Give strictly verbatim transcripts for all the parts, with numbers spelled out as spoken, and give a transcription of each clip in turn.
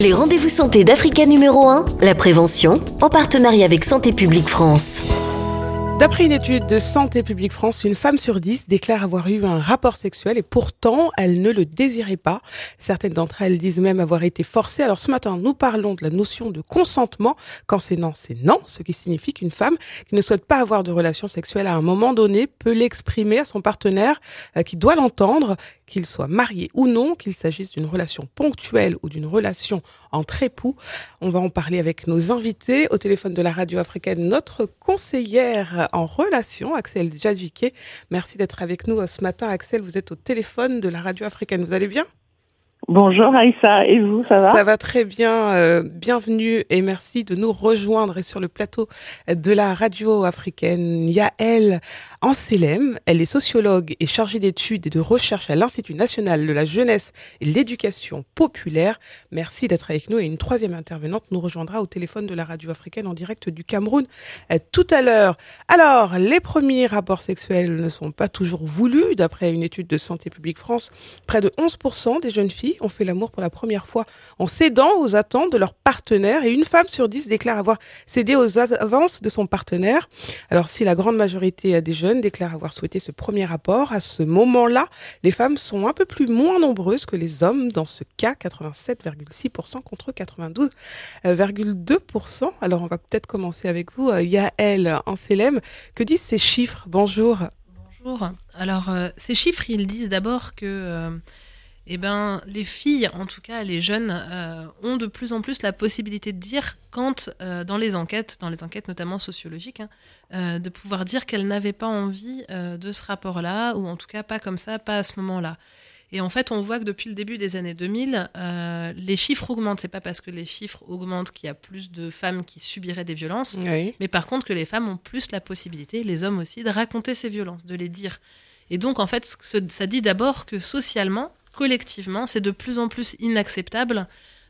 Les rendez-vous santé d'Africa numéro un, la prévention, en partenariat avec Santé publique France. D'après une étude de Santé publique France, une femme sur dix déclare avoir eu un rapport sexuel et pourtant, elle ne le désirait pas. Certaines d'entre elles disent même avoir été forcées. Alors ce matin, nous parlons de la notion de consentement. Quand c'est non, c'est non, ce qui signifie qu'une femme qui ne souhaite pas avoir de relation sexuelle à un moment donné peut l'exprimer à son partenaire euh, qui doit l'entendre, qu'il soit marié ou non, qu'il s'agisse d'une relation ponctuelle ou d'une relation entre époux. On va en parler avec nos invités. Au téléphone de la radio africaine, notre conseillère en relation, Axel Jadwiké. Merci d'être avec nous ce matin. Axel, vous êtes au téléphone de la radio africaine. Vous allez bien ? Bonjour Aïssa, et vous, ça va ? Ça va très bien, euh, bienvenue et merci de nous rejoindre. Et sur le plateau de la radio africaine, Yael Anselem, elle est sociologue et chargée d'études et de recherche à l'Institut national de la jeunesse et de l'éducation populaire. Merci d'être avec nous et une troisième intervenante nous rejoindra au téléphone de la radio africaine en direct du Cameroun euh, tout à l'heure. Alors, les premiers rapports sexuels ne sont pas toujours voulus. D'après une étude de Santé publique France, près de onze pour cent des jeunes filles ont fait l'amour pour la première fois en cédant aux attentes de leur partenaire et une femme sur dix déclare avoir cédé aux avances de son partenaire. Alors si la grande majorité des jeunes déclarent avoir souhaité ce premier rapport, à ce moment-là, les femmes sont un peu plus moins nombreuses que les hommes. Dans ce cas, quatre-vingt-sept virgule six pour cent contre quatre-vingt-douze virgule deux pour cent. Alors on va peut-être commencer avec vous, Yael Anselem. Que disent ces chiffres ? Bonjour. Bonjour. Alors euh, ces chiffres, ils disent d'abord que euh, Eh ben, les filles, en tout cas les jeunes, euh, ont de plus en plus la possibilité de dire, quand euh, dans les enquêtes, dans les enquêtes notamment sociologiques, hein, euh, de pouvoir dire qu'elles n'avaient pas envie euh, de ce rapport-là, ou en tout cas pas comme ça, pas à ce moment-là. Et en fait, on voit que depuis le début des années deux mille, euh, les chiffres augmentent. C'est pas parce que les chiffres augmentent qu'il y a plus de femmes qui subiraient des violences, Oui. mais par contre que les femmes ont plus la possibilité, les hommes aussi, de raconter ces violences, de les dire. Et donc, en fait, ça dit d'abord que socialement, collectivement, c'est de plus en plus inacceptable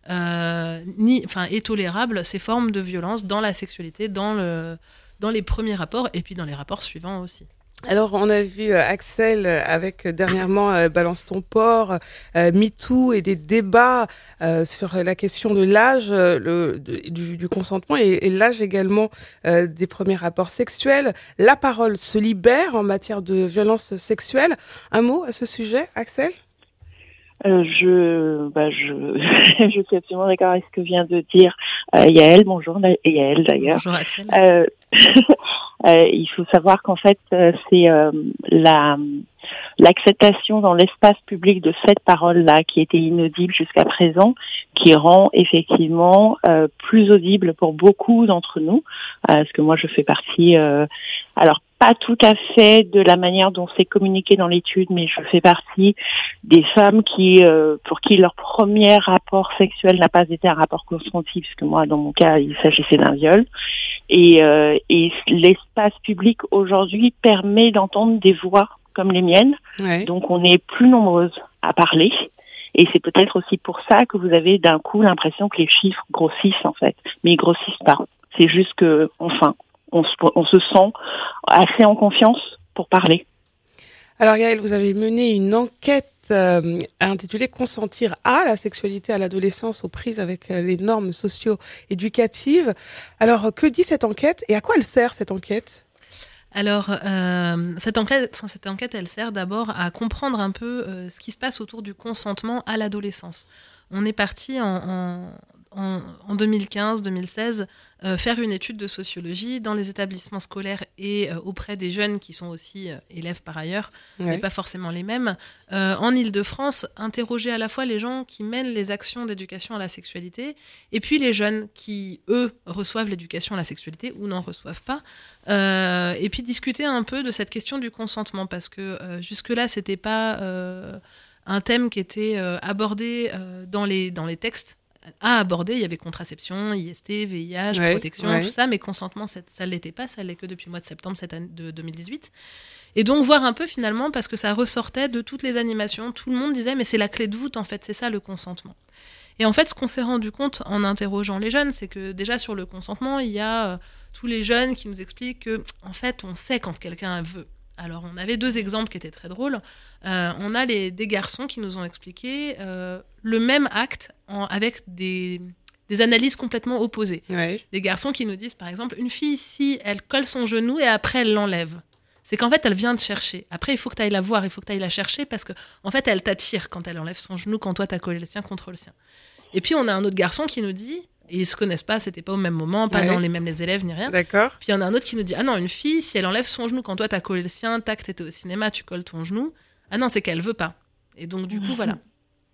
euh, ni, enfin, et tolérable ces formes de violence dans la sexualité, dans, le, dans les premiers rapports et puis dans les rapports suivants aussi. Alors, on a vu euh, Axel euh, avec euh, dernièrement euh, Balance ton port, euh, MeToo et des débats euh, sur la question de l'âge euh, le, de, du, du consentement et, et l'âge également euh, des premiers rapports sexuels. La parole se libère en matière de violence sexuelle. Un mot à ce sujet, Axel ? Euh, je, bah, je, je suis absolument d'accord avec ce que vient de dire euh, Yael. Bonjour Yael d'ailleurs. Bonjour Axel. Euh, euh, il faut savoir qu'en fait, euh, c'est euh, la l'acceptation dans l'espace public de cette parole-là, qui était inaudible jusqu'à présent, qui rend effectivement euh, plus audible pour beaucoup d'entre nous, euh, parce que moi je fais partie. Euh, alors pas tout à fait de la manière dont c'est communiqué dans l'étude, mais je fais partie des femmes qui, euh, pour qui leur premier rapport sexuel n'a pas été un rapport consenti, puisque moi, dans mon cas, il s'agissait d'un viol. Et, euh, et l'espace public aujourd'hui permet d'entendre des voix comme les miennes, Ouais. donc on est plus nombreuses à parler. Et c'est peut-être aussi pour ça que vous avez d'un coup l'impression que les chiffres grossissent en fait, mais ils grossissent pas. C'est juste que, enfin, on se, on se sent assez en confiance pour parler. Alors Yael, vous avez mené une enquête euh, intitulée « Consentir à la sexualité à l'adolescence aux prises avec euh, les normes socio-éducatives ». Alors, que dit cette enquête et à quoi elle sert cette enquête ? Alors, euh, cette, enquête, cette enquête, elle sert d'abord à comprendre un peu euh, ce qui se passe autour du consentement à l'adolescence. On est parti en, en, en, en deux mille quinze deux mille seize euh, faire une étude de sociologie dans les établissements scolaires et euh, auprès des jeunes qui sont aussi euh, élèves par ailleurs, Ouais. mais pas forcément les mêmes. Euh, en Île-de-France, interroger à la fois les gens qui mènent les actions d'éducation à la sexualité et puis les jeunes qui, eux, reçoivent l'éducation à la sexualité ou n'en reçoivent pas. Euh, et puis discuter un peu de cette question du consentement parce que euh, jusque-là, c'était pas euh, un thème qui était euh, abordé euh, dans les, dans les textes à aborder. Il y avait contraception, I S T, V I H, Ouais, protection, ouais. tout ça, mais consentement, ça ne l'était pas, ça l'est que depuis le mois de septembre cette année, de deux mille dix-huit. Et donc voir un peu finalement, parce que ça ressortait de toutes les animations, tout le monde disait, mais c'est la clé de voûte en fait, c'est ça le consentement. Et en fait, ce qu'on s'est rendu compte en interrogeant les jeunes, c'est que déjà sur le consentement, il y a euh, tous les jeunes qui nous expliquent que, en fait, on sait quand quelqu'un veut. Alors, on avait deux exemples qui étaient très drôles. Euh, on a les, des garçons qui nous ont expliqué euh, le même acte en, avec des, des analyses complètement opposées. Ouais. Des garçons qui nous disent, par exemple, une fille, si elle colle son genou et après elle l'enlève, c'est qu'en fait, elle vient te chercher. Après, il faut que tu ailles la voir, il faut que tu ailles la chercher parce que, en fait, elle t'attire quand elle enlève son genou, quand toi, tu as collé le sien contre le sien. Et puis, on a un autre garçon qui nous dit, et ils se connaissent pas, c'était pas au même moment, pas ouais. dans les mêmes les élèves, ni rien. D'accord. Puis, il y en a un autre qui nous dit, ah non, une fille, si elle enlève son genou quand toi, tu as collé le sien, tac, t'étais au cinéma, tu colles ton genou. Ah non, c'est qu'elle veut pas. Et donc, du coup, voilà.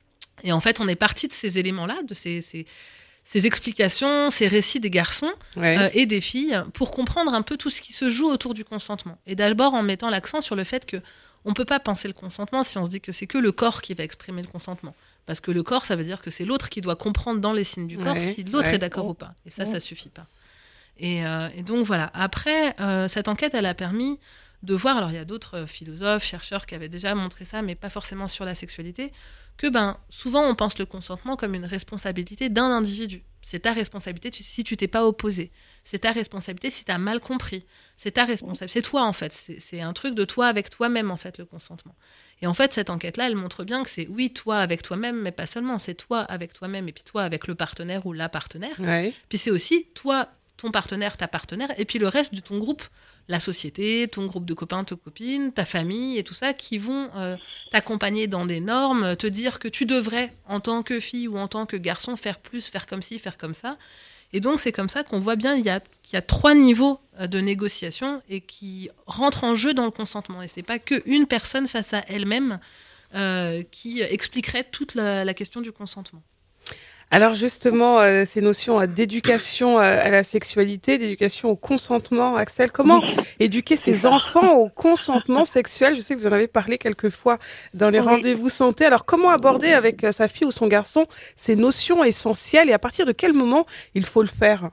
Et en fait, on est parti de ces éléments-là, de ces... ces ces explications, ces récits des garçons ouais. euh, et des filles pour comprendre un peu tout ce qui se joue autour du consentement. Et d'abord en mettant l'accent sur le fait que on peut pas penser le consentement si on se dit que c'est que le corps qui va exprimer le consentement. Parce que le corps, ça veut dire que c'est l'autre qui doit comprendre dans les signes du corps ouais. si l'autre ouais. est d'accord ou pas. Et ça, ça suffit pas. Et, euh, et donc voilà. Après, euh, cette enquête, elle a permis de voir, alors il y a d'autres philosophes, chercheurs qui avaient déjà montré ça, mais pas forcément sur la sexualité, que ben, souvent on pense le consentement comme une responsabilité d'un individu. C'est ta responsabilité si tu t'es pas opposé. C'est ta responsabilité si tu as mal compris. C'est ta responsabilité. C'est toi en fait. C'est, c'est un truc de toi avec toi-même en fait, le consentement. Et en fait, cette enquête-là, elle montre bien que c'est oui, toi avec toi-même, mais pas seulement. C'est toi avec toi-même et puis toi avec le partenaire ou la partenaire. Ouais. Puis c'est aussi toi, ton partenaire, ta partenaire, et puis le reste de ton groupe, la société, ton groupe de copains, de copines, ta famille et tout ça, qui vont euh, t'accompagner dans des normes, te dire que tu devrais, en tant que fille ou en tant que garçon, faire plus, faire comme ci, faire comme ça. Et donc, c'est comme ça qu'on voit bien il y a, qu'il y a trois niveaux de négociation et qui rentrent en jeu dans le consentement. Et c'est pas qu'une personne face à elle-même euh, qui expliquerait toute la, la question du consentement. Alors justement, euh, ces notions euh, d'éducation euh, à la sexualité, d'éducation au consentement, Axel, comment éduquer ses enfants au consentement sexuel? Je sais que vous en avez parlé quelques fois dans les oui. rendez-vous santé. Alors comment aborder avec euh, sa fille ou son garçon ces notions essentielles et à partir de quel moment il faut le faire?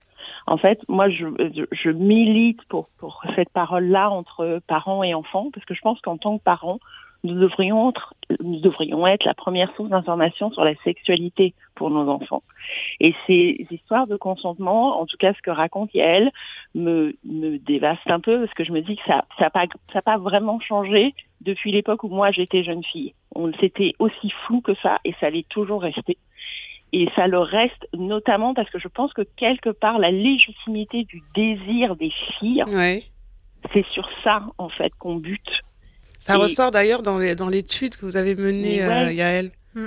En fait, moi, je, je, je milite pour, pour cette parole-là entre parents et enfants parce que je pense qu'en tant que parents, Nous devrions, être, nous devrions être la première source d'information sur la sexualité pour nos enfants. Et ces histoires de consentement, en tout cas ce que raconte Yael, me, me dévaste un peu parce que je me dis que ça n'a pas, ça pas vraiment changé depuis l'époque où moi j'étais jeune fille. On, c'était aussi flou que ça et ça l'est toujours resté. Et ça le reste notamment parce que je pense que quelque part la légitimité du désir des filles, ouais. c'est sur ça en fait qu'on bute. Ça et ressort d'ailleurs dans, les, dans l'étude que vous avez menée, ouais, euh, Yael.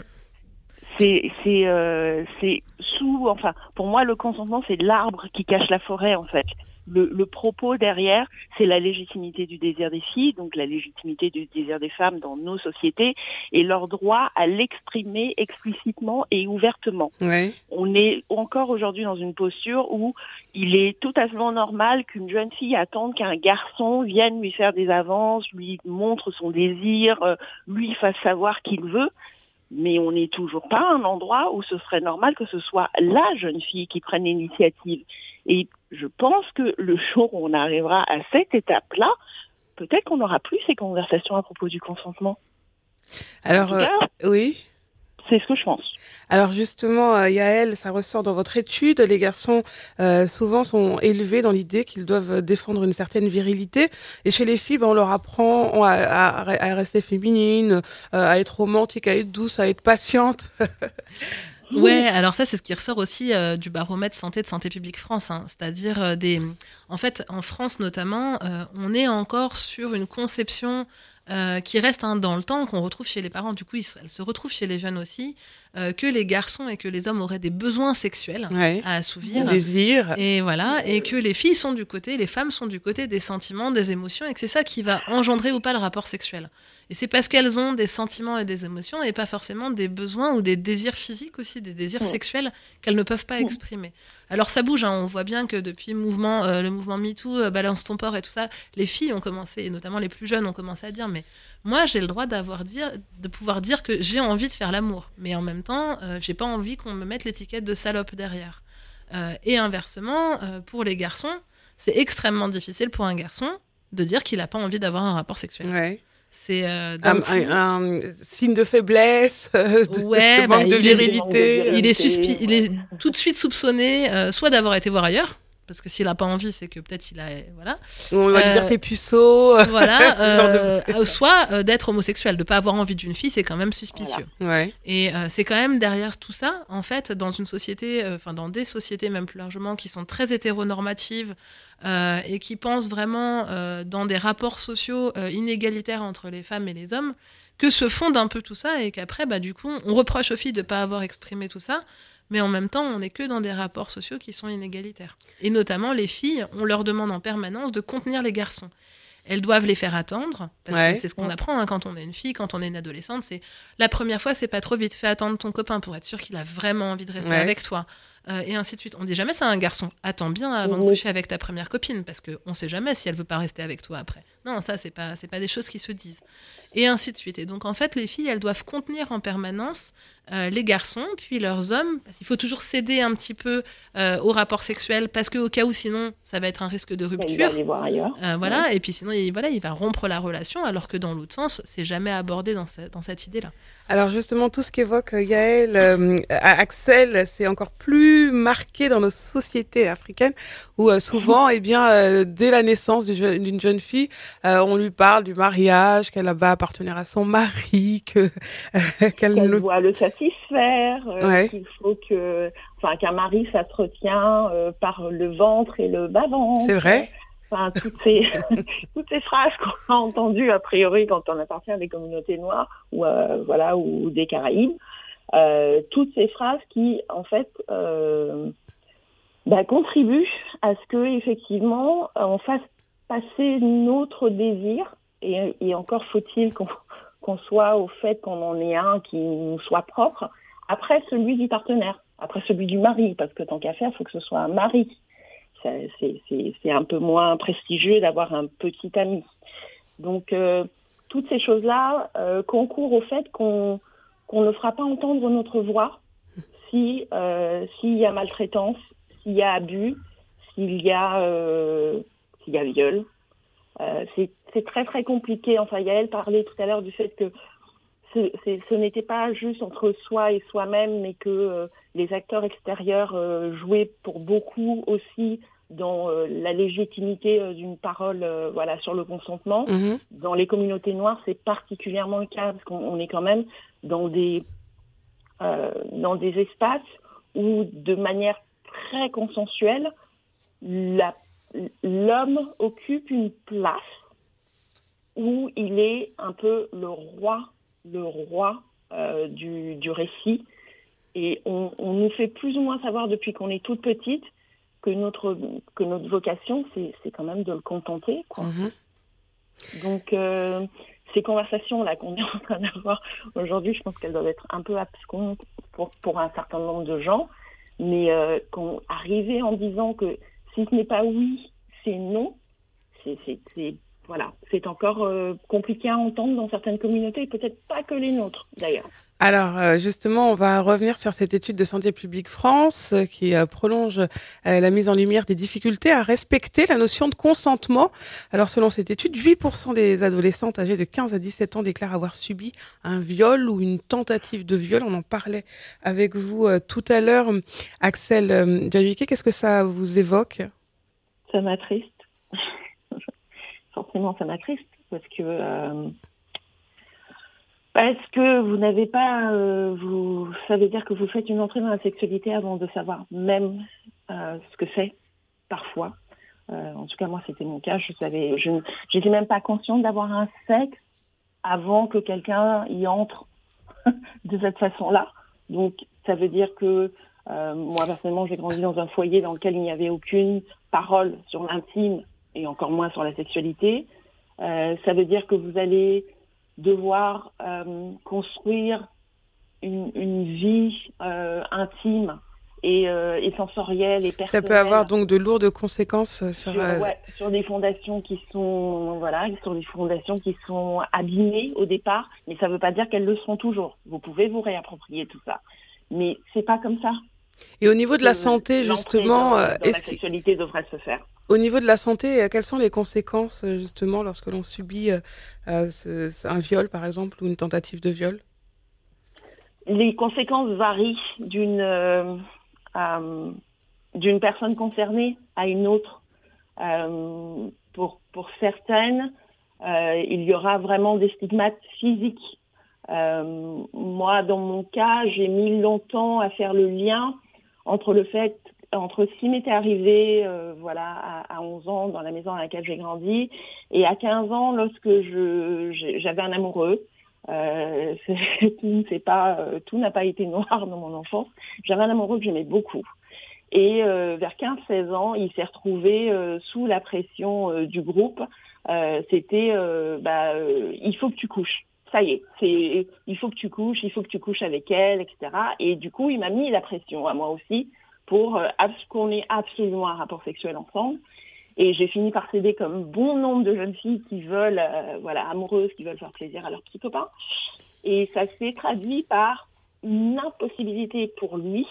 C'est, c'est, euh, c'est sous, enfin, pour moi, le consentement, c'est l'arbre qui cache la forêt, en fait. Le, le propos derrière, c'est la légitimité du désir des filles, donc la légitimité du désir des femmes dans nos sociétés, et leur droit à l'exprimer explicitement et ouvertement. Ouais. On est encore aujourd'hui dans une posture où il est tout à fait normal qu'une jeune fille attende qu'un garçon vienne lui faire des avances, lui montre son désir, euh, lui fasse savoir qu'il veut. Mais on n'est toujours pas à un endroit où ce serait normal que ce soit la jeune fille qui prenne l'initiative. Et je pense que le jour où on arrivera à cette étape-là, peut-être qu'on n'aura plus ces conversations à propos du consentement. Alors, en tout cas, euh, oui. C'est ce que je pense. Alors justement, euh, Yael, ça ressort dans votre étude. Les garçons euh, souvent sont élevés dans l'idée qu'ils doivent défendre une certaine virilité. Et chez les filles, ben, on leur apprend à, à, à rester féminine, euh, à être romantique, à être douce, à être patiente. Ouais, alors ça, c'est ce qui ressort aussi euh, du baromètre santé de Santé publique France. Hein. C'est-à-dire, euh, des... en fait, en France notamment, euh, on est encore sur une conception euh, qui reste hein, dans le temps, qu'on retrouve chez les parents. Du coup, ils, elle se retrouve chez les jeunes aussi, euh, que les garçons et que les hommes auraient des besoins sexuels ouais. à assouvir. Désir. Et voilà, et que les filles sont du côté, les femmes sont du côté des sentiments, des émotions, et que c'est ça qui va engendrer ou pas le rapport sexuel. Et c'est parce qu'elles ont des sentiments et des émotions et pas forcément des besoins ou des désirs physiques aussi, des désirs ouais. sexuels qu'elles ne peuvent pas ouais. exprimer. Alors ça bouge, hein, on voit bien que depuis le mouvement, euh, le mouvement MeToo, euh, Balance ton port et tout ça, les filles ont commencé, et notamment les plus jeunes ont commencé à dire mais moi j'ai le droit d'avoir dire, de pouvoir dire que j'ai envie de faire l'amour, mais en même temps euh, j'ai pas envie qu'on me mette l'étiquette de salope derrière. Euh, et inversement, euh, pour les garçons, c'est extrêmement difficile pour un garçon de dire qu'il a pas envie d'avoir un rapport sexuel. Ouais. C'est euh, un, un, un signe de faiblesse, de, ouais, de bah, manque de il virilité. Est, il, est suspi- il est tout de suite soupçonné euh, soit d'avoir été voir ailleurs, parce que s'il n'a pas envie, c'est que peut-être il a... Voilà. On va Euh, lui dire t'es puceau. Voilà. Ce genre euh, de- euh, soit euh, d'être homosexuel, de ne pas avoir envie d'une fille, c'est quand même suspicieux. Ouais. Et euh, c'est quand même derrière tout ça, en fait, dans une société, enfin euh, dans des sociétés même plus largement, qui sont très hétéronormatives euh, et qui pensent vraiment euh, dans des rapports sociaux euh, inégalitaires entre les femmes et les hommes, que se fonde un peu tout ça et qu'après, bah, du coup, on reproche aux filles de ne pas avoir exprimé tout ça, mais en même temps, on n'est que dans des rapports sociaux qui sont inégalitaires. Et notamment, les filles, on leur demande en permanence de contenir les garçons. Elles doivent les faire attendre, parce Ouais. que c'est ce qu'on apprend hein, quand on est une fille, quand on est une adolescente, c'est la première fois, c'est pas trop vite, fais attendre ton copain pour être sûr qu'il a vraiment envie de rester Ouais. avec toi, euh, et ainsi de suite. On dit jamais ça à un garçon, attends bien avant de Oui. coucher avec ta première copine, parce qu'on sait jamais si elle veut pas rester avec toi après. Non, ça, c'est pas, c'est pas des choses qui se disent. Et ainsi de suite. Et donc, en fait, les filles, elles doivent contenir en permanence euh, les garçons, puis leurs hommes, parce qu'il faut toujours céder un petit peu euh, au rapport sexuel, parce qu'au cas où, sinon, ça va être un risque de Il va rupture. aller voir ailleurs. Euh, voilà, et puis sinon, il, voilà, il va rompre la relation, alors que dans l'autre sens, c'est jamais abordé dans, ce- dans cette idée-là. Alors justement, tout ce qu'évoque euh, Yael, euh, Axel, c'est encore plus marqué dans nos sociétés africaines où euh, souvent, eh bien, euh, dès la naissance d'une jeune, d'une jeune fille, euh, on lui parle du mariage, qu'elle va appartenir à son mari, que euh, qu'elle Qu'elle ne... doit le satisfaire, euh, Ouais. qu'il faut que, enfin, qu'un mari, ça se retient euh, par le ventre et le bas-ventre. C'est vrai. Enfin, toutes ces, toutes ces phrases qu'on a entendues, a priori, quand on appartient à des communautés noires ou, euh, voilà, ou des Caraïbes. Euh, toutes ces phrases qui, en fait, euh, bah, contribuent à ce que, effectivement, on fasse passer notre désir, et, et encore faut-il qu'on, qu'on soit au fait qu'on en ait un qui nous soit propre, après celui du partenaire, après celui du mari, parce que tant qu'à faire, il faut que ce soit un mari. C'est, c'est, c'est, c'est un peu moins prestigieux d'avoir un petit ami. Donc, euh, toutes ces choses-là euh, concourent au fait qu'on, qu'on ne fera pas entendre notre voix si, euh, s'il y a maltraitance, s'il y a abus, s'il y a, euh, s'il y a viol. Euh, c'est, c'est très, très compliqué. Enfin, Yael parlait tout à l'heure du fait que ce, c'est, ce n'était pas juste entre soi et soi-même, mais que euh, les acteurs extérieurs euh, jouaient pour beaucoup aussi dans euh, la légitimité euh, d'une parole euh, voilà, sur le consentement. Mhm. Dans les communautés noires, c'est particulièrement le cas, parce qu'on on est quand même dans des, euh, dans des espaces où, de manière très consensuelle, la, l'homme occupe une place où il est un peu le roi, le roi euh, du, du récit. Et on, on nous fait plus ou moins savoir depuis qu'on est toute petite que notre, que notre vocation, c'est, c'est quand même de le contenter, quoi. Mhm. Donc, euh, ces conversations-là qu'on est en train d'avoir aujourd'hui, je pense qu'elles doivent être un peu abscontes pour, pour un certain nombre de gens, mais euh, qu'on arriver en disant que si ce n'est pas oui, c'est non, c'est, c'est, c'est, voilà, c'est encore euh, compliqué à entendre dans certaines communautés, et peut-être pas que les nôtres, d'ailleurs. Alors euh, justement, on va revenir sur cette étude de Santé publique France euh, qui euh, prolonge euh, la mise en lumière des difficultés à respecter la notion de consentement. Alors selon cette étude, huit pour cent des adolescentes âgées de quinze à dix-sept ans déclarent avoir subi un viol ou une tentative de viol. On en parlait avec vous euh, tout à l'heure. Axel euh, Djadjike, qu'est-ce que ça vous évoque ? Ça m'attriste. Forcément, ça m'attriste parce que euh, parce que vous n'avez pas, euh, vous, ça veut dire que vous faites une entrée dans la sexualité avant de savoir même euh, ce que c'est parfois. Euh, en tout cas, moi, c'était mon cas. Je savais, je j'étais même pas consciente d'avoir un sexe avant que quelqu'un y entre de cette façon-là. Donc, ça veut dire que euh, moi, personnellement, j'ai grandi dans un foyer dans lequel il n'y avait aucune parole sur l'intime et encore moins sur la sexualité. Euh, ça veut dire que vous allez devoir euh, construire une, une vie euh, intime et, euh, et sensorielle et personnelle. Ça peut avoir donc de lourdes conséquences sur... Sur, euh... ouais, sur des fondations qui sont voilà, sur des fondations qui sont abîmées au départ, mais ça ne veut pas dire qu'elles le seront toujours. Vous pouvez vous réapproprier tout ça, mais c'est pas comme ça. Et au niveau de la que santé, justement, dans, euh, dans est-ce la sexualité devrait se faire. Au niveau de la santé, euh, quelles sont les conséquences, euh, justement, lorsque l'on subit euh, euh, ce, ce- un viol, par exemple, ou une tentative de viol ? Les conséquences varient d'une euh, euh, d'une personne concernée à une autre. Euh, pour, pour certaines, euh, il y aura vraiment des stigmates physiques. Euh, moi, dans mon cas, j'ai mis longtemps à faire le lien entre le fait, entre ce qui m'était arrivé, euh, voilà, à, à onze ans dans la maison dans laquelle j'ai grandi, et à quinze ans lorsque je, j'avais un amoureux. Euh, c'est, tout, c'est pas, euh, tout n'a pas été noir dans mon enfance. J'avais un amoureux que j'aimais beaucoup. Et euh, vers quinze seize ans, il s'est retrouvé euh, sous la pression euh, du groupe. Euh, c'était, euh, bah, euh, il faut que tu couches. Ça y est, c'est, il faut que tu couches, il faut que tu couches avec elle, et cetera. Et du coup, il m'a mis la pression à moi aussi pour euh, qu'on ait absolument un rapport sexuel ensemble. Et j'ai fini par céder comme bon nombre de jeunes filles qui veulent, euh, voilà, amoureuses, qui veulent faire plaisir à leurs petits copains. Et ça s'est traduit par une impossibilité pour lui,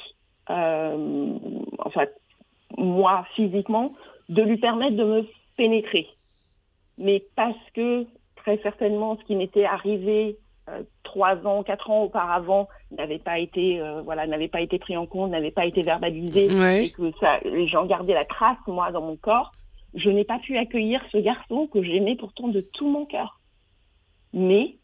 euh, enfin, moi, physiquement, de lui permettre de me pénétrer. Mais parce que, très certainement, ce qui m'était arrivé euh, trois ans, quatre ans auparavant n'avait pas été, euh, voilà, n'avait pas été pris en compte, n'avait pas été verbalisé, ouais. et que ça, j'en gardais la trace, moi, dans mon corps, je n'ai pas pu accueillir ce garçon que j'aimais pourtant de tout mon cœur. Mais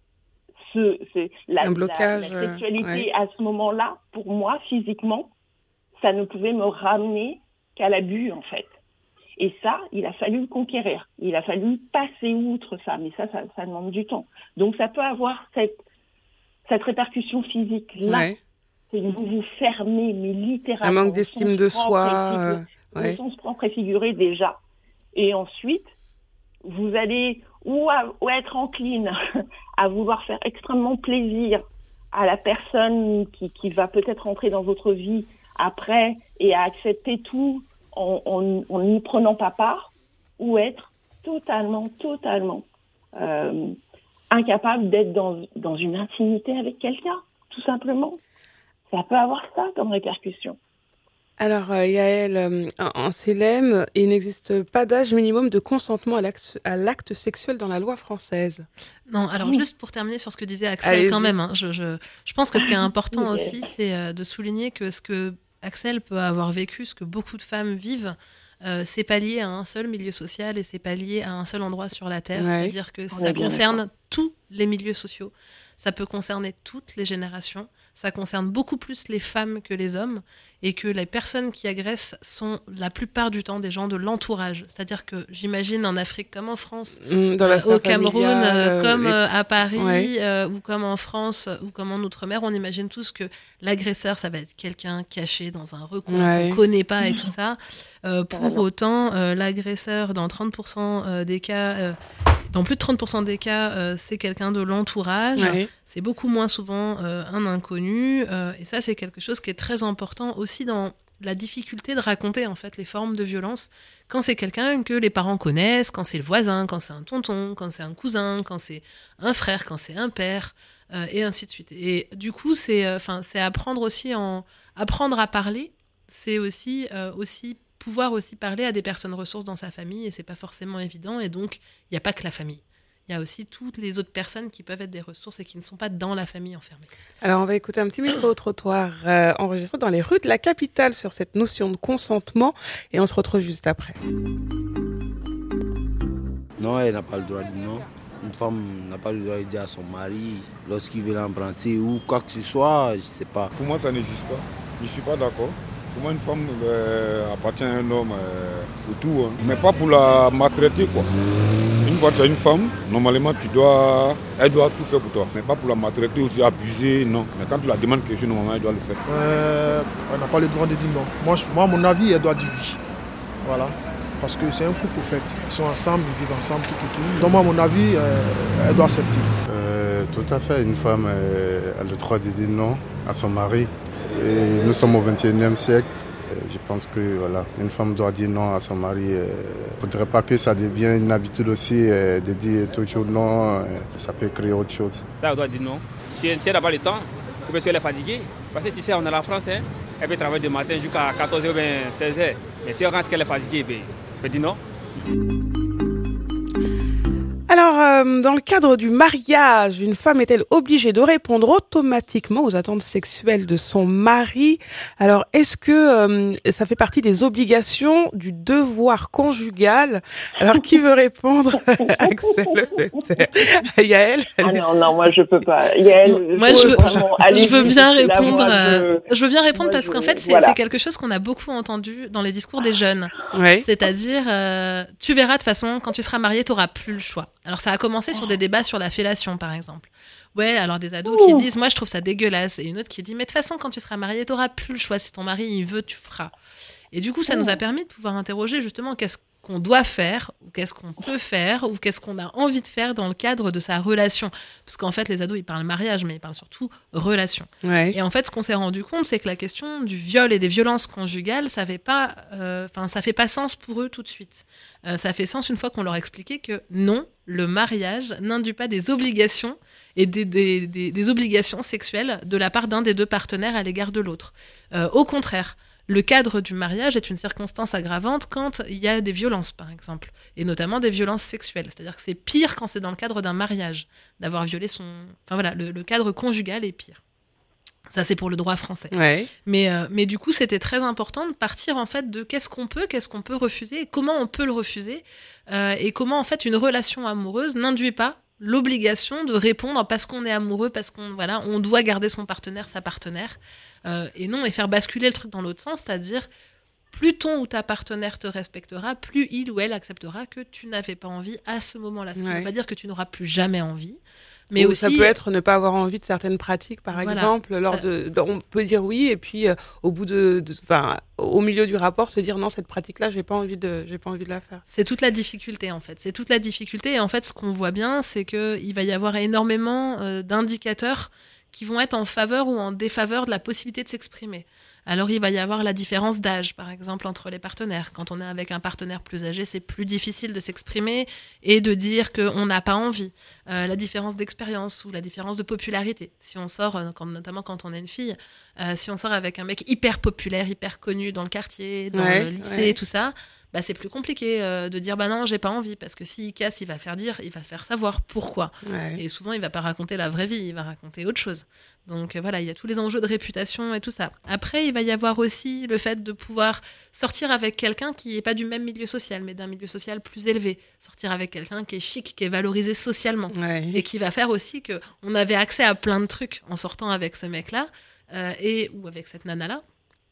ce, c'est la, un blocage, la, la sexualité ouais. à ce moment-là, pour moi, physiquement, ça ne pouvait me ramener qu'à l'abus, en fait. Et ça, il a fallu le conquérir. Il a fallu passer outre ça. Mais ça, ça, ça demande du temps. Donc, ça peut avoir cette, cette répercussion physique-là. Ouais. C'est que vous vous fermez, mais littéralement. Un manque d'estime de soi. Euh, ouais. Au sens propre et figuré déjà. Et ensuite, vous allez ou, à, ou être encline à vouloir faire extrêmement plaisir à la personne qui, qui va peut-être entrer dans votre vie après et à accepter tout en n'y prenant pas part, ou être totalement, totalement euh, incapable d'être dans, dans une intimité avec quelqu'un, tout simplement. Ça peut avoir ça comme répercussion. Alors, euh, Yael, euh, en Célème, il n'existe pas d'âge minimum de consentement à l'acte, à l'acte sexuel dans la loi française. Non, alors Mmh. juste pour terminer sur ce que disait Axel, Allez-y. quand même, hein, je, je, je pense que ce qui est important Ok. aussi, c'est euh, de souligner que ce que Axel peut avoir vécu, ce que beaucoup de femmes vivent, euh, c'est pas lié à un seul milieu social et c'est pas lié à un seul endroit sur la Terre. Ouais. C'est-à-dire que On ça est bien concerne d'accord. tous les milieux sociaux. Ça peut concerner toutes les générations. Ça concerne beaucoup plus les femmes que les hommes et que les personnes qui agressent sont la plupart du temps des gens de l'entourage. C'est-à-dire que j'imagine en Afrique comme en France, Mmh, dans la euh, sphère au Cameroun, familiale, euh, euh, comme les- euh, à Paris, Ouais. euh, ou comme en France, ou comme en Outre-mer, on imagine tous que l'agresseur, ça va être quelqu'un caché dans un recoin Ouais. qu'on ne connaît pas et tout ça. Euh, pour Carrément. autant, euh, l'agresseur, dans trente pour cent euh, des cas, euh, dans plus de trente pour cent des cas, euh, c'est quelqu'un de l'entourage. Ouais. C'est beaucoup moins souvent euh, un inconnu. euh, et ça, c'est quelque chose qui est très important aussi dans la difficulté de raconter en fait les formes de violence quand c'est quelqu'un que les parents connaissent, quand c'est le voisin, quand c'est un tonton, quand c'est un cousin, quand c'est un frère, quand c'est un père, euh, et ainsi de suite. Et du coup, c'est, enfin, euh, c'est apprendre aussi en apprendre à parler. C'est aussi euh, aussi pouvoir aussi parler à des personnes ressources dans sa famille, et c'est pas forcément évident. Et donc, il n'y a pas que la famille. Il y a aussi toutes les autres personnes qui peuvent être des ressources et qui ne sont pas dans la famille enfermée. Alors, on va écouter un petit micro au trottoir euh, enregistré dans les rues de la capitale sur cette notion de consentement et on se retrouve juste après. Non, elle n'a pas le droit de dire non. Une femme n'a pas le droit de dire à son mari lorsqu'il veut l'embrasser ou quoi que ce soit, je ne sais pas. Pour moi, ça n'existe pas. Je ne suis pas d'accord. Pour moi, une femme euh, appartient à un homme euh, pour tout, hein. Mais pas pour la maltraiter, quoi. Une fois que tu as une femme, normalement, tu dois, elle doit tout faire pour toi. Mais pas pour la maltraiter ou aussi abuser, non. Mais quand tu la demandes quelque chose, normalement, elle doit le faire. Euh, elle n'a pas le droit de dire non. Moi, je, moi, à mon avis, elle doit dire oui. Voilà. Parce que c'est un couple, au fait. Ils sont ensemble, ils vivent ensemble, tout, tout, tout. Donc, moi, à mon avis, euh, elle doit accepter. Euh, tout à fait. Une femme euh, a le droit de dire non à son mari. Et nous sommes au vingt et unième siècle. Je pense que voilà, une femme doit dire non à son mari. Il ne faudrait pas que ça devienne une habitude aussi de dire toujours non. Ça peut créer autre chose. Là, elle doit dire non. Si elle n'a pas le temps, ou bien si elle est fatiguée. Parce que tu sais, on est en France, hein, elle peut travailler du matin jusqu'à quatorze heures ou bien seize heures. Mais si on rentre qu'elle est fatiguée, elle peut dire non. Alors, Alors, euh, dans le cadre du mariage, une femme est-elle obligée de répondre automatiquement aux attentes sexuelles de son mari? Alors, est-ce que euh, ça fait partie des obligations du devoir conjugal? Alors, qui veut répondre? Axel, Yael? Ah non, non, moi je peux pas. Yael, moi, je veux, vraiment, je veux bien répondre. Moi, euh, je... je veux bien répondre moi, parce je... qu'en fait, c'est, voilà. c'est quelque chose qu'on a beaucoup entendu dans les discours des jeunes. Ouais. C'est-à-dire, euh, tu verras de toute façon, quand tu seras marié, tu n'auras plus le choix. Alors, ça a commencé sur des débats sur la fellation, par exemple. Ouais, alors des ados qui disent, moi, je trouve ça dégueulasse. Et une autre qui dit, mais de toute façon, quand tu seras marié, tu n'auras plus le choix. Si ton mari, il veut, tu feras. Et du coup, ça nous a permis de pouvoir interroger justement qu'est-ce qu'on doit faire, ou qu'est-ce qu'on peut faire, ou qu'est-ce qu'on a envie de faire dans le cadre de sa relation. Parce qu'en fait, les ados, ils parlent mariage, mais ils parlent surtout relation. Ouais. Et en fait, ce qu'on s'est rendu compte, c'est que la question du viol et des violences conjugales, ça fait pas, euh, enfin, ça fait pas sens pour eux tout de suite. Euh, ça fait sens une fois qu'on leur expliquait que non, le mariage n'induit pas des obligations et des, des, des, des obligations sexuelles de la part d'un des deux partenaires à l'égard de l'autre. Euh, au contraire, le cadre du mariage est une circonstance aggravante quand il y a des violences, par exemple, et notamment des violences sexuelles. C'est-à-dire que c'est pire quand c'est dans le cadre d'un mariage, d'avoir violé son... Enfin voilà, le, le cadre conjugal est pire. Ça, c'est pour le droit français. Ouais. Mais, euh, mais du coup, c'était très important de partir en fait de qu'est-ce qu'on peut, qu'est-ce qu'on peut refuser, et comment on peut le refuser, euh, et comment en fait une relation amoureuse n'induit pas l'obligation de répondre parce qu'on est amoureux, parce qu'on voilà, on doit garder son partenaire, sa partenaire, euh, et non, et faire basculer le truc dans l'autre sens, c'est-à-dire plus ton ou ta partenaire te respectera, plus il ou elle acceptera que tu n'avais pas envie à ce moment-là. Ce qui ne Ouais. veut pas dire que tu n'auras plus jamais envie. Mais Ou aussi, ça peut être ne pas avoir envie de certaines pratiques, par Voilà, exemple. Lors ça- de, de- on peut dire oui, et puis euh, au bout de, de- enfin, au milieu du rapport, se dire non, cette pratique-là, j'ai pas envie de, j'ai pas envie de la faire. c'est toute la difficulté en fait. C'est toute la difficulté et en fait ce qu'on voit bien c'est qu'il va y avoir énormément euh, d'indicateurs qui vont être en faveur ou en défaveur de la possibilité de s'exprimer. Alors il va y avoir la différence d'âge par exemple entre les partenaires. Quand on est avec un partenaire plus âgé, c'est plus difficile de s'exprimer et de dire qu'on n'a pas envie. Euh, la différence d'expérience ou la différence de popularité. Si on sort, euh, quand, notamment quand on est une fille, euh, si on sort avec un mec hyper populaire, hyper connu dans le quartier, dans Ouais, le lycée ouais. et tout ça, bah, c'est plus compliqué euh, de dire bah non, j'ai pas envie parce que s'il casse, il va faire dire, il va faire savoir pourquoi. Ouais. Et souvent, il va pas raconter la vraie vie, il va raconter autre chose. Donc euh, voilà, il y a tous les enjeux de réputation et tout ça. Après, il va y avoir aussi le fait de pouvoir sortir avec quelqu'un qui est pas du même milieu social, mais d'un milieu social plus élevé. Sortir avec quelqu'un qui est chic, qui est valorisé socialement. Ouais. Et qui va faire aussi que on avait accès à plein de trucs en sortant avec ce mec-là euh, et ou avec cette nana-là.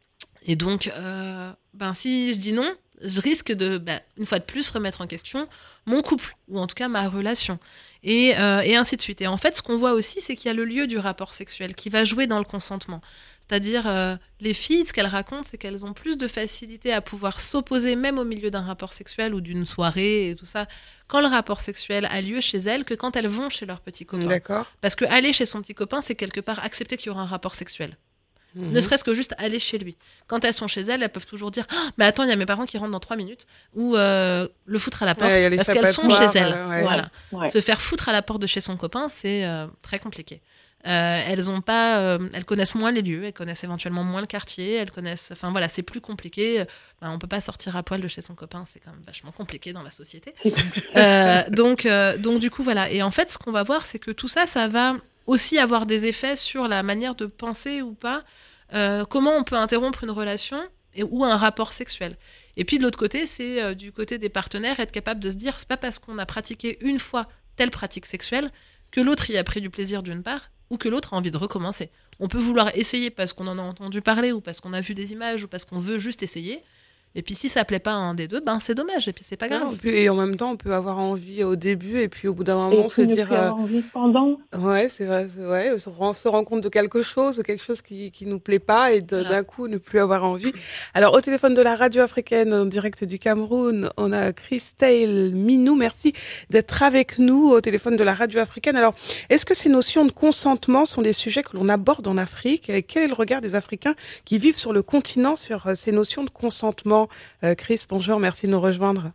Et donc, euh, ben si je dis non, je risque de, ben, une fois de plus, remettre en question mon couple, ou en tout cas ma relation, et, euh, et ainsi de suite. Et en fait, ce qu'on voit aussi, c'est qu'il y a le lieu du rapport sexuel qui va jouer dans le consentement. C'est-à-dire, euh, les filles, ce qu'elles racontent, c'est qu'elles ont plus de facilité à pouvoir s'opposer même au milieu d'un rapport sexuel ou d'une soirée et tout ça, quand le rapport sexuel a lieu chez elles, que quand elles vont chez leur petit copain. D'accord. Parce que aller chez son petit copain, c'est quelque part accepter qu'il y aura un rapport sexuel. Mhm. Ne serait-ce que juste aller chez lui. Quand elles sont chez elles, elles peuvent toujours dire ah, mais attends, il y a mes parents qui rentrent dans trois minutes, ou euh, le foutre à la porte, Ouais, il y a les parce qu'elles sont chez échappatoires, elles. euh, ouais. Voilà. Ouais. Se faire foutre à la porte de chez son copain, c'est euh, très compliqué. Euh, elles ont pas, euh, elles connaissent moins les lieux, elles connaissent éventuellement moins le quartier, elles connaissent, enfin voilà, c'est plus compliqué. Ben, on peut pas sortir à poil de chez son copain, c'est quand même vachement compliqué dans la société. euh, donc, euh, donc du coup voilà. Et en fait, ce qu'on va voir, c'est que tout ça, ça va aussi avoir des effets sur la manière de penser ou pas. Euh, comment on peut interrompre une relation et, ou un rapport sexuel. Et puis de l'autre côté, c'est euh, du côté des partenaires être capable de se dire c'est pas parce qu'on a pratiqué une fois telle pratique sexuelle que l'autre y a pris du plaisir d'une part ou que l'autre a envie de recommencer. On peut vouloir essayer parce qu'on en a entendu parler ou parce qu'on a vu des images ou parce qu'on veut juste essayer. Et puis si ça plaît pas à un des deux, ben c'est dommage et puis c'est pas grave. Non, puis- et en même temps, on peut avoir envie au début et puis au bout d'un Et moment se puis ne dire plus avoir envie pendant. euh, ouais, c'est vrai, c'est vrai, on se rend, se rend compte de quelque chose, quelque chose qui qui nous plaît pas et de- Voilà. d'un coup ne plus avoir envie. Alors au téléphone de la radio africaine en direct du Cameroun, on a Christelle Minou. Merci d'être avec nous au téléphone de la radio africaine. Alors, est-ce que ces notions de consentement sont des sujets que l'on aborde en Afrique et quel est le regard des Africains qui vivent sur le continent sur euh, ces notions de consentement? euh, Chris, bonjour, merci de nous rejoindre.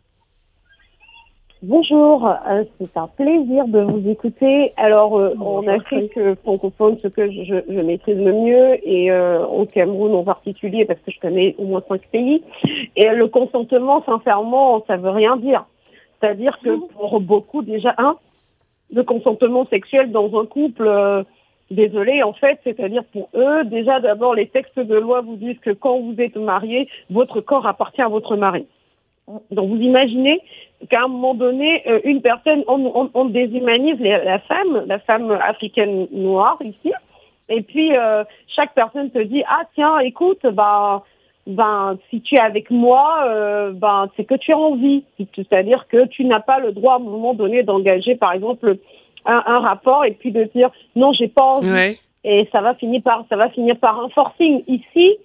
Bonjour, euh, c'est un plaisir de vous écouter. Alors, euh, en Afrique euh, francophone, ce que je, je maîtrise le mieux, et euh, au Cameroun en particulier, parce que je connais au moins cinq pays, et le consentement, sincèrement, ça veut rien dire. C'est-à-dire que pour beaucoup, déjà, un, de consentement sexuel dans un couple. Euh, désolé, en fait, c'est-à-dire pour eux, déjà d'abord, les textes de loi vous disent que quand vous êtes marié, votre corps appartient à votre mari. Donc vous imaginez qu'à un moment donné, euh, une personne, on, on, on déshumanise les, la femme, la femme africaine noire ici, et puis euh, chaque personne te dit ah tiens écoute bah ben si tu es avec moi euh, ben c'est que tu as envie, c'est-à-dire que tu n'as pas le droit à un moment donné d'engager par exemple un, un rapport et puis de dire non j'ai pas envie ouais. Et ça va finir par ça va finir par un forcing. Ici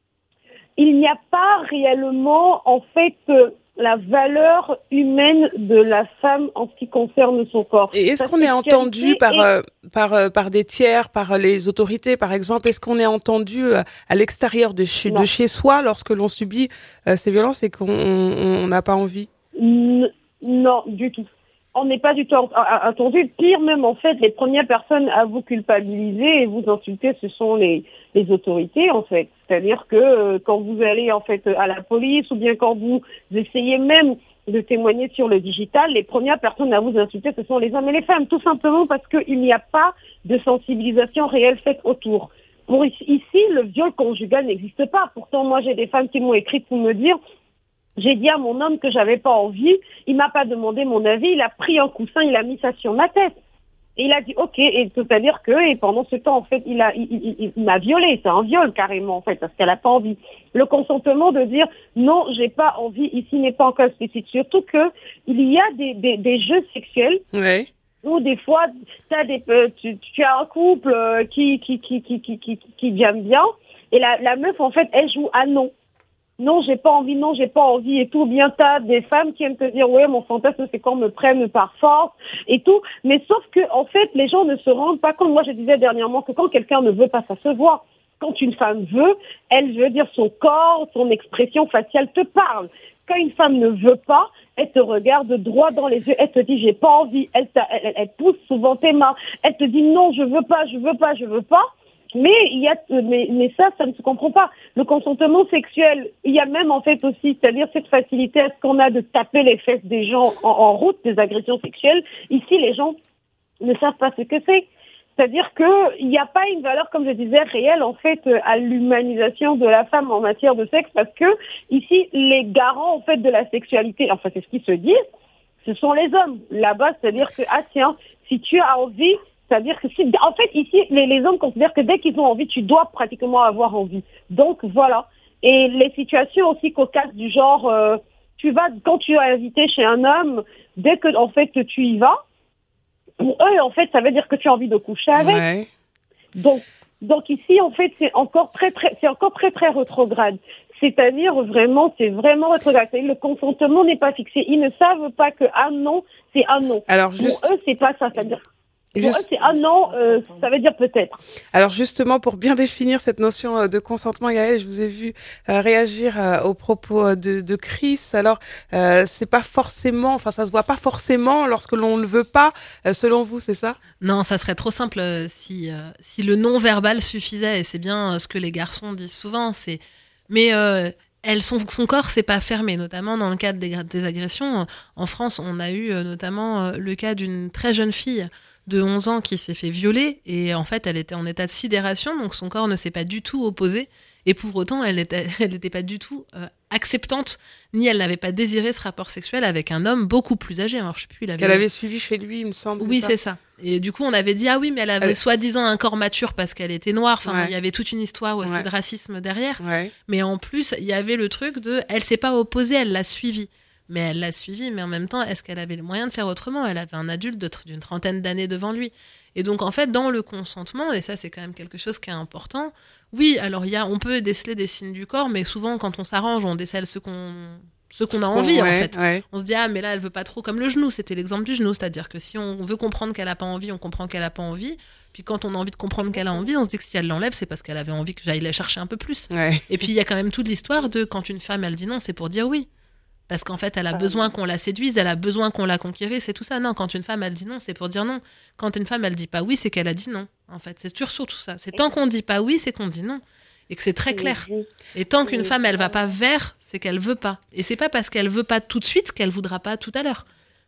il n'y a pas réellement, en fait, euh, la valeur humaine de la femme en ce qui concerne son corps. Et est-ce Sa qu'on est entendu par, est... euh, par, euh, par des tiers, par les autorités, par exemple? Est-ce qu'on est entendu euh, à l'extérieur de chez, de chez soi lorsque l'on subit euh, ces violences et qu'on n'a pas envie? N- Non, du tout. On n'est pas du tout entendu. Pire même, en fait, les premières personnes à vous culpabiliser et vous insulter, ce sont les, les autorités, en fait. C'est-à-dire que euh, quand vous allez, en fait, à la police ou bien quand vous essayez même de témoigner sur le digital, les premières personnes à vous insulter, ce sont les hommes et les femmes, tout simplement parce qu'il n'y a pas de sensibilisation réelle faite autour. Pour ici, le viol conjugal n'existe pas. Pourtant, moi, j'ai des femmes qui m'ont écrit pour me dire... J'ai dit à mon homme que j'avais pas envie, il m'a pas demandé mon avis, il a pris un coussin, il a mis ça sur ma tête. Et il a dit ok, et c'est-à-dire que, et pendant ce temps, en fait, il a, il, il, il m'a violée, c'est un viol carrément, en fait, parce qu'elle a pas envie. Le consentement de dire non, j'ai pas envie, ici n'est pas encore explicite. Surtout que il y a des, des, des jeux sexuels. Ouais. Où des fois, t'as des, euh, tu, tu as un couple euh, qui, qui, qui, qui, qui, qui, qui j'aime bien, et la, la meuf, en fait, elle joue à non. Non, j'ai pas envie, non, j'ai pas envie et tout. Bien, t'as des femmes qui aiment te dire, ouais, mon fantasme, c'est qu'on me prenne par force et tout. Mais sauf que, en fait, les gens ne se rendent pas compte. Moi, je disais dernièrement que quand quelqu'un ne veut pas, ça se voit. Quand une femme veut, elle veut dire son corps, son expression faciale te parle. Quand une femme ne veut pas, elle te regarde droit dans les yeux, elle te dit, j'ai pas envie. Elle, elle, elle pousse souvent tes mains. Elle te dit, non, je veux pas, je veux pas, je veux pas. Mais il y a, mais, mais ça, ça ne se comprend pas. Le consentement sexuel, il y a même en fait aussi, c'est-à-dire cette facilité à ce qu'on a de taper les fesses des gens en, en route, des agressions sexuelles. Ici, les gens ne savent pas ce que c'est. C'est-à-dire que il n'y a pas une valeur, comme je disais, réelle en fait à l'humanisation de la femme en matière de sexe, parce que ici, les garants en fait de la sexualité, enfin c'est ce qu'ils se disent, ce sont les hommes. Là-bas, c'est-à-dire que ah tiens, si tu as envie. C'est-à-dire que, si, en fait, ici, les, les hommes considèrent que dès qu'ils ont envie, tu dois pratiquement avoir envie. Donc, voilà. Et les situations aussi cocasses du genre, euh, tu vas, quand tu es invité chez un homme, dès que, en fait, tu y vas, pour eux, en fait, ça veut dire que tu as envie de coucher avec. Ouais. Donc, donc ici, en fait, c'est encore très, très, c'est encore très, très rétrograde. C'est-à-dire, vraiment, c'est vraiment rétrograde. Le consentement n'est pas fixé. Ils ne savent pas que un non, c'est un non. Alors, juste... Pour eux, c'est pas ça. C'est-à-dire, Pour Juste... eux, c'est un non, euh, ça veut dire peut-être. Alors justement, pour bien définir cette notion de consentement, Yael, je vous ai vu euh, réagir euh, aux propos de, de Chris. Alors, euh, c'est pas forcément, enfin, ça se voit pas forcément lorsque l'on ne veut pas. Euh, selon vous, c'est ça? Non, ça serait trop simple euh, si euh, si le non verbal suffisait. Et c'est bien euh, ce que les garçons disent souvent. C'est mais euh, Elle, son, son corps s'est pas fermé, notamment dans le cadre des, des agressions. En France, on a eu euh, notamment euh, le cas d'une très jeune fille de onze ans qui s'est fait violer, et en fait elle était en état de sidération, donc son corps ne s'est pas du tout opposé, et pour autant elle n'était elle était pas du tout euh, acceptante, ni elle n'avait pas désiré ce rapport sexuel avec un homme beaucoup plus âgé. Alors je sais plus, il avait... Qu'elle avait suivi chez lui, il me semble. Oui, c'est ça. Et du coup on avait dit ah oui, mais elle avait elle... soi-disant un corps mature parce qu'elle était noire, enfin ouais. Il y avait toute une histoire aussi ouais. de racisme derrière, ouais. Mais en plus il y avait le truc de elle s'est pas opposée, elle l'a suivi. Mais elle l'a suivi, mais en même temps, est-ce qu'elle avait le moyen de faire autrement ? Elle avait un adulte d'une trentaine d'années devant lui. Et donc, en fait, dans le consentement, et ça, c'est quand même quelque chose qui est important, oui, alors, y a, on peut déceler des signes du corps, mais souvent, quand on s'arrange, on décèle ce qu'on, ce qu'on a envie, ouais, en fait. Ouais. On se dit, ah, mais là, elle veut pas trop, comme le genou, c'était l'exemple du genou, c'est-à-dire que si on veut comprendre qu'elle a pas envie, on comprend qu'elle a pas envie. Puis quand on a envie de comprendre qu'elle a envie, on se dit que si elle l'enlève, c'est parce qu'elle avait envie que j'aille la chercher un peu plus. Ouais. Et puis, il y a quand même toute l'histoire de quand une femme, elle dit non, c'est pour dire oui. Parce qu'en fait, elle a besoin qu'on la séduise, elle a besoin qu'on la conquérisse, c'est tout ça. Non, quand une femme, elle dit non, c'est pour dire non. Quand une femme, elle dit pas oui, c'est qu'elle a dit non. En fait, c'est surtout tout ça. C'est tant qu'on dit pas oui, c'est qu'on dit non. Et que c'est très clair. Et tant qu'une femme, elle va pas vers, c'est qu'elle veut pas. Et c'est pas parce qu'elle veut pas tout de suite qu'elle voudra pas tout à l'heure.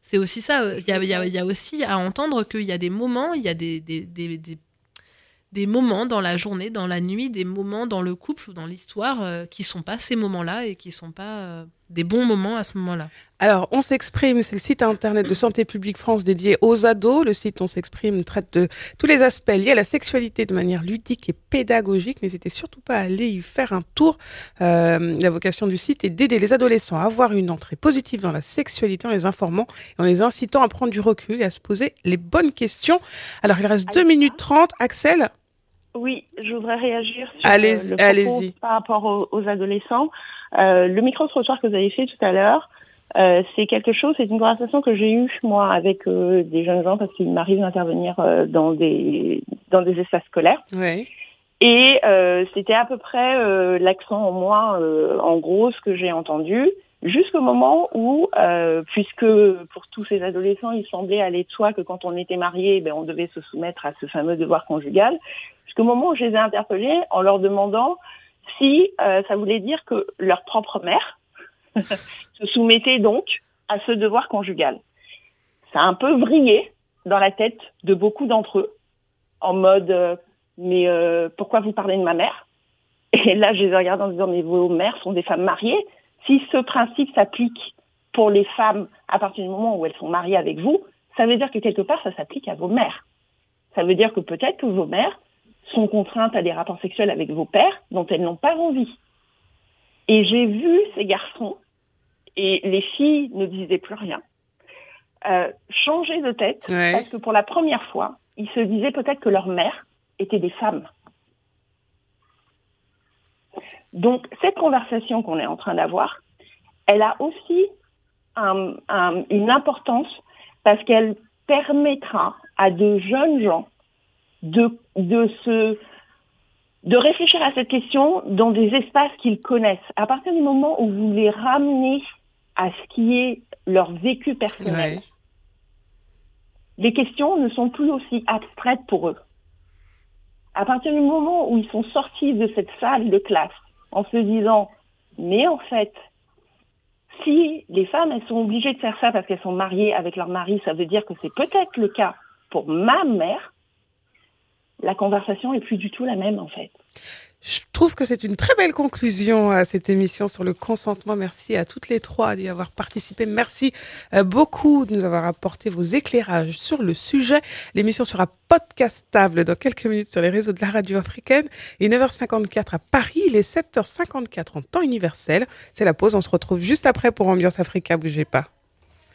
c'est aussi ça. Il y a, il y a, il y a aussi à entendre qu'il y a des moments, il y a des, des, des, des, des moments dans la journée, dans la nuit, des moments dans le couple ou dans l'histoire euh, qui ne sont pas ces moments-là et qui ne sont pas euh, des bons moments à ce moment-là. Alors, On s'exprime, c'est le site internet de Santé publique France dédié aux ados. Le site On s'exprime traite de tous les aspects liés à la sexualité de manière ludique et pédagogique. N'hésitez surtout pas à aller y faire un tour. Euh, la vocation du site est d'aider les adolescents à avoir une entrée positive dans la sexualité en les informant et en les incitant à prendre du recul et à se poser les bonnes questions. Alors, il reste deux minutes trente. Axel ? Oui, je voudrais réagir sur allez, euh, le propos allez-y. par rapport aux, aux adolescents. Euh, le micro-trottoir que vous avez fait tout à l'heure, euh, c'est quelque chose, c'est une conversation que j'ai eue, moi, avec euh, des jeunes gens, parce qu'il m'arrive d'intervenir euh, dans des dans des espaces scolaires. Oui. Et euh, c'était à peu près euh, l'accent en moi, euh, en gros, ce que j'ai entendu, jusqu'au moment où, euh, puisque pour tous ces adolescents, il semblait aller de soi que quand on était marié, ben, on devait se soumettre à ce fameux devoir conjugal, jusqu'au moment où je les ai interpellés en leur demandant si euh, ça voulait dire que leur propre mère se soumettait donc à ce devoir conjugal. Ça a un peu vrillé dans la tête de beaucoup d'entre eux, en mode euh, « mais euh, pourquoi vous parlez de ma mère ?» Et là, je les ai regardés en disant « mais vos mères sont des femmes mariées. Si ce principe s'applique pour les femmes à partir du moment où elles sont mariées avec vous, ça veut dire que quelque part, ça s'applique à vos mères. Ça veut dire que peut-être que vos mères sont contraintes à des rapports sexuels avec vos pères dont elles n'ont pas envie. » Et j'ai vu ces garçons, et les filles ne disaient plus rien, euh, changer de tête, ouais. parce que pour la première fois, ils se disaient peut-être que leurs mères étaient des femmes. Donc, cette conversation qu'on est en train d'avoir, elle a aussi un, un, une importance parce qu'elle permettra à de jeunes gens de, de, se, de réfléchir à cette question dans des espaces qu'ils connaissent. À partir du moment où vous les ramenez à ce qui est leur vécu personnel, ouais. les questions ne sont plus aussi abstraites pour eux. À partir du moment où ils sont sortis de cette salle de classe en se disant « mais en fait, si les femmes elles sont obligées de faire ça parce qu'elles sont mariées avec leur mari, ça veut dire que c'est peut-être le cas pour ma mère », la conversation est plus du tout la même en fait. Je trouve que c'est une très belle conclusion à cette émission sur le consentement. Merci à toutes les trois d'y avoir participé. Merci beaucoup de nous avoir apporté vos éclairages sur le sujet. L'émission sera podcastable dans quelques minutes sur les réseaux de la radio africaine. Et neuf heures cinquante-quatre à Paris, il est sept heures cinquante-quatre en temps universel. C'est la pause. On se retrouve juste après pour Ambiance Africa. Bougez pas.